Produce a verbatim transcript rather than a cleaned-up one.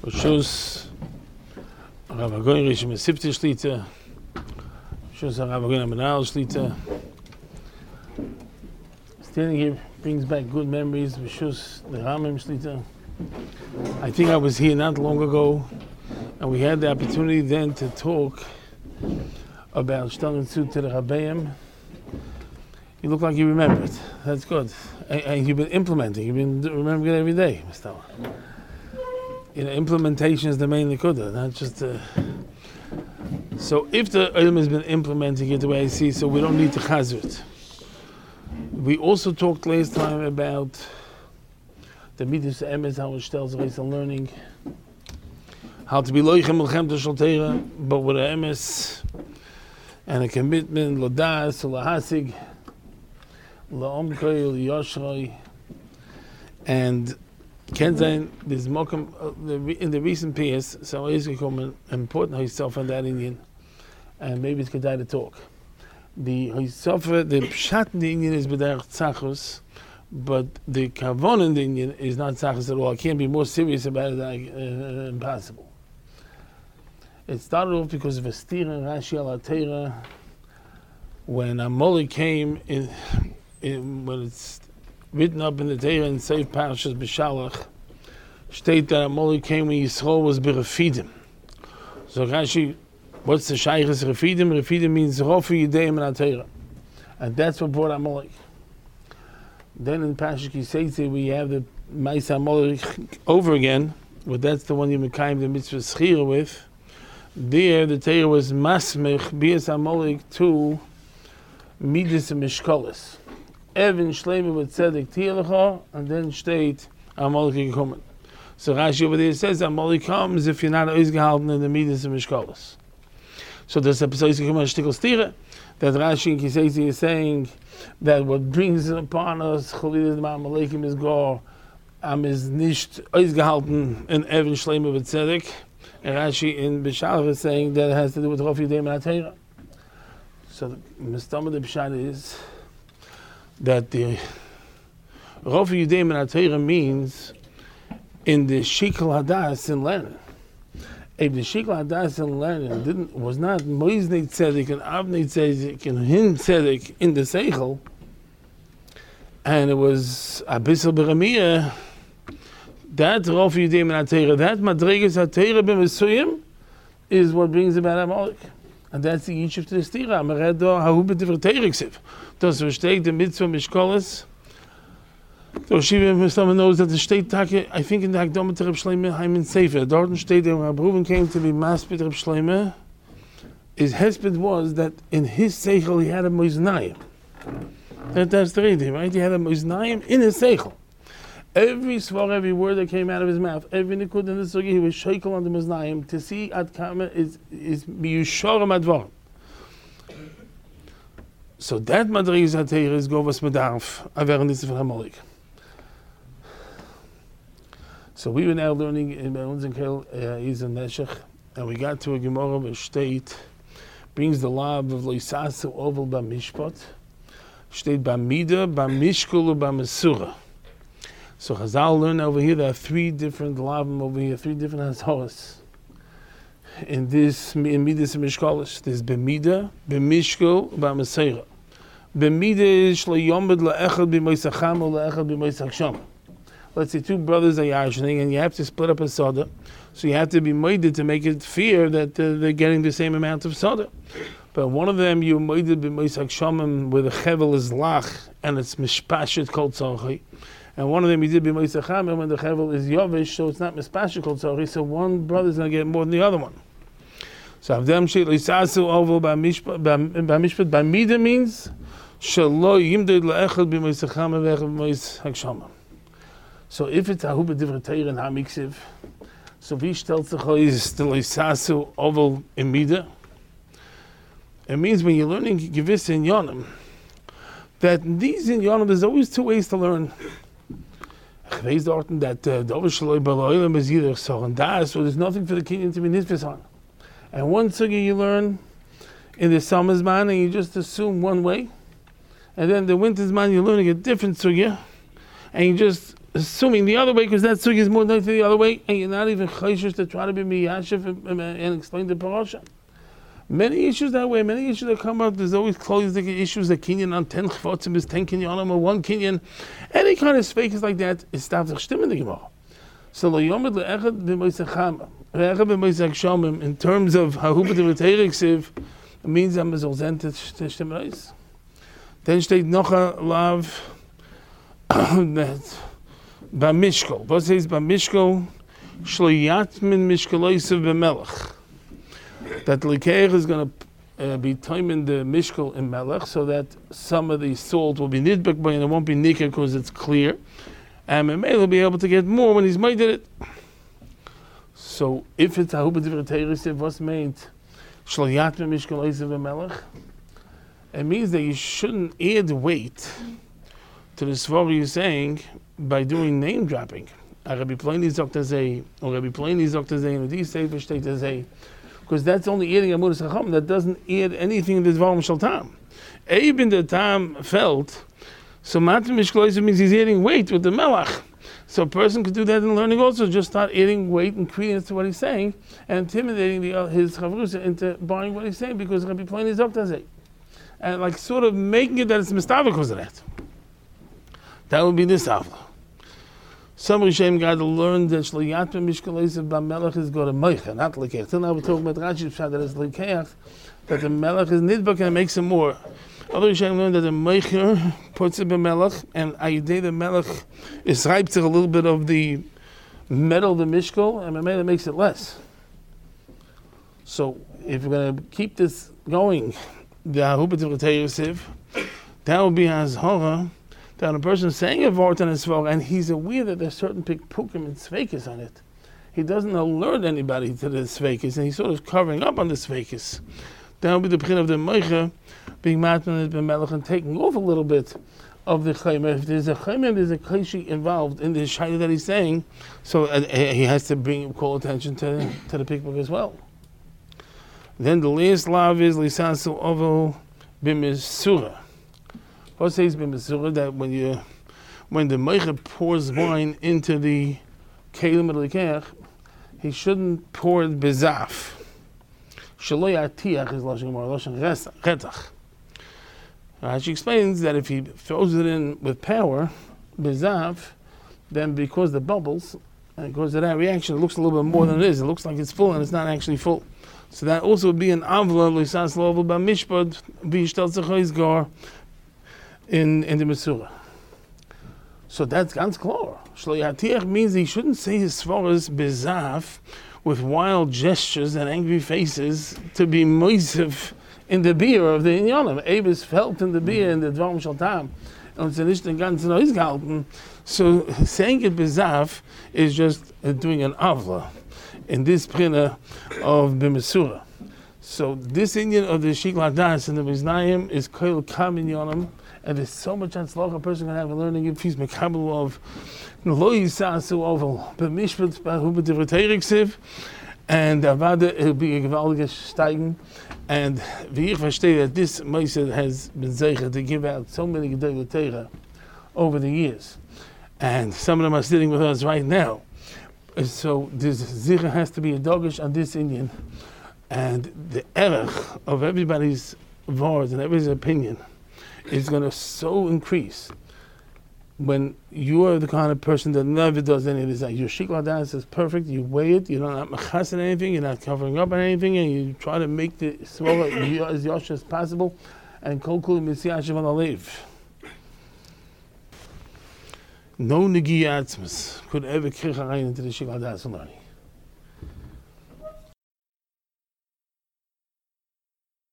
Rishus Rav Hagoyin Rishon Mesivta Shlita, Rishus Rav Hagoyin Amenal Shlita. Standing here brings back good memories. Rishus the Ramim Shlita. I think I was here not long ago, and we had the opportunity then to talk about Shtalin Tzut to the Rabbeim. You look like you remember it. That's good. And, and you've been implementing. You've been remembering it every day, Mister You know, implementation is the main nikuda, not just the... So if the ilm has been implementing it the way I see, so we don't need to chazir it. We also talked last time about the midas emes, how it tells us in learning, how to be loichem l'chem shel Torah, but with an emes and a commitment, l'das, l'hasig, l'omkei, l'yoshroi, and Ken sein, this mokum in the recent P S, so is becoming important himself on that Indian, and maybe it's good to talk. The himself, the pshat in the Indian is b'derech tzachus, but the kavon in the Indian is not tzachus at all. I can't be more serious about it than uh, impossible. It started off because of a stir in Rashi al Torah when Amalek came in, in when it's written up in the Torah in Seif Parshas B'Shalach, state that Amalek came when Yisrael was Berefidim. So Rashi, what's the Shaychus Refidim? Refidim means Rofi Yideim and Torah, and that's what brought Amalek. Then in Parshas Kisei we have the Ma'is Amalek over again, but that's the one you mekayim the mitzvah schira with. There the Torah was masmech bias Amalek to midas and mishkolas. Evan Shleimi with Tzedek Tielecha, and then state Amalek gekommen. So Rashi over there says Amalek comes if you're not ausgehalten in the midas and mishkolas. So this episode is gekommen shtickle stira that Rashi in Kisei is saying that what brings it upon us Chalilid Ma'amalekim is gar am is nicht ausgehalten in Evan Shleimi with Tzedek, and Rashi in B'Shalach is saying that it has to do with Rofi Yidei and Torah. So the Mistam of the B'Shalach is that the Rofi Yidei and Torah means in the Shikal Hadas in learning. If the Shikal Hadas in learning didn't was not Moiznei Tzedek and Avnei Tzedek and Hin Tzedek in the Seichel, and it was Abyssal Beremiyah, that Rofi Yidei and Torah, that Madregas HaTorah b'Mesuyim is what brings about Amalek. And that's the Yishuv to the Stira. Amaredo hahu b'divrei Torah ksiv. Das versteht the mitzvah mishkolas. So Shiva Mishnah knows that the state take, I think in the Hakdama to Reb Shlomo Hayman Sefer, Dorten state that when Reuven came to be maspid Reb Shlomo, his hesped was that in his seichel he had a moiznayim. That, that's the reading, right? He had a moiznayim in his seichel. Every svar, every word that came out of his mouth, every nikud in the sugi, he was sheikel on the moiznayim to see at kama is is miyushorim advar. So that madrigas hatayr is govas medarf aver this from Amalek. So we were now learning in Unzenkel is in Neshech, and we got to a Gemara of a state brings the law of loisasu oval b'mishpat, state b'mida, b'mishkul, b'mesura. So Chazal learn over here there are three different lavim over here, three different hazoras. In this in midas and mishkolos, there's b'mida, b'mishkul, b'mesura. B'mida is shloyomed la'echad b'moisacham or la'echad b'moisachsham. Let's say two brothers are yashning, and you have to split up a soda, so you have to be moided to make it fear that uh, they're getting the same amount of soda. But one of them you moided b'moisachshamim where the chevel is lach and it's mishpashet kol tzorchi, and one of them you did b'moisachamim when the chevel is yovish, so it's not mishpashet kol tzorchi. So one brother's going to get more than the other one. So avdem sheit lisasu oval b'mishpat b'mishpat b'mida means shelo yimded la'echad b'moisachamim v'echad b'moisachshamim. So if it's ahu b'divrei Torah and hamiksiv, so wie stellt sich is the lisasu oval in mida? It means when you're learning gewisse inyanim, that in these inyanim there's always two ways to learn. Ich weiß dort that dover shloi b'loilam is either so and das, so there's nothing for the kinyan to be nitfis on. And one sugya you learn in the summer's man and you just assume one way, and then the winter's man you're learning a different sugya, and you just assuming the other way, because that sugi is more than the other way, and you're not even chayshish to try to be miyashiv and, and, and explain the parasha. Many issues that way, many issues that come up, there's always closed issues, that kinyan on ten chvotzim is ten kinyanim or one kinyan. Any kind of fake is like that, is stav sich stimmen the Gemara. So lo yomid le'echad b'moisech chama, le'echad b'moisech shomim, in terms of ha'hubat v'teirik siv, it means that mezol zen to stimmen reis. Then steht noch a lav, that b'mishkol, what says b'mishkol, shlo yatmin mishkoloisav b'melech. That the Likeach is going to uh, be timing the mishkal in melech, so that some of the salt will be nidbek by and it won't be nikah because it's clear. And Memel will be able to get more when he's made it. So if it's Ahuba Divrei Teirisiv, what's made Shlo Yatme Mishkal Oisav Melech, it means that you shouldn't add weight to the Svar you're saying by doing name dropping. Rabbi Pliny Zokta Zei, or Rabbi Pliny Zokta Zei, and these Sefer Shtei Zei, because that's only adding Amudas Chacham, that doesn't add anything in the Dvarim Shel Tam. Abe in the Tam felt, so Matim Mishkal means he's adding weight with the Melech. So a person could do that in learning also, just start adding weight and credence to what he's saying, and intimidating the, uh, his Chavrusa into buying what he's saying, because Rabbi Pliny Zokta Zei. And like sort of making it that it's Mistava because of that. That would be this Avla. Some Rishem got to learn that Shliyat Mishkal Oisav B'Melech is got a Meicha, not Likeach. Till now we're talking about Rashi Pshat that is Likeach, that the Melech is Nidbak and makes him more. Other Rishem learned that the Meicha puts it B'Melech, and Ayidei the Melech is ripe to a little bit of the metal of the Mishkal, and Memela makes it less. So if we're going to keep this going, the Ahubat of Yosef, that would be Hazhara, that a person is saying a vort on his svog, and he's aware that there's certain pikpukim and sveikis on it. He doesn't alert anybody to the sveikis, and he's sort of covering up on the sveikis. That would be the beginning of the meicha, being matman and b'melech, and taking off a little bit of the chaymer. If there's a chaymer, there's a kaishi involved in the shayla that he's saying, so uh, he has to bring call attention to, to the pikpuk as well. Then the last lav is lisasu oval b'misura. What says b'misura, that when you, when the meicha pours wine into the kelim of the Likeach, he shouldn't pour it bezaf. Shelo yatiach is lashon gemara, lashon retach. She explains that if he throws it in with power, bezaf, then because the bubbles, and because of that reaction, it looks a little bit more than it is. It looks like it's full, and it's not actually full. So that also would be an avla l'isas lovel b'mishpad v'yishtel tzachayzgar in in the Mesura. So that's ganz klar. Shlo yatiach means he shouldn't say his svaras bezaf with wild gestures and angry faces to be moisiv in the beer of the inyanim. Abe is felt in the beer in the dvarim shel tam, and it's nicht den ganzen ausgehalten. So saying it bezaf is just uh, doing an avla in this printer of b'mesura. So this Indian of the Shikla Das and the Miznayim is koil kam inyanim. And there's so much atzlach a person can have in learning if he's mekabel of lo yisasu oval b'mishpat b'hubat divrei teirik siv, and avada it'll be a gewaldige steigen. And v'ich verstehe that this Moshe has been zeicha to give out so many gedolei Torah over the years, and some of them are sitting with us right now. So this zicha has to be a dogish on this Indian, and the erech of everybody's words and everybody's opinion is going to so increase when you are the kind of person that never does any of this. Your shikla das is perfect. You weigh it. You're not machas on anything. You're not covering up on anything, and you try to make the swallow as yosh as possible. And kol kul misyashiv on alev. No negiyatzmas could ever kricha into the shikla das learning.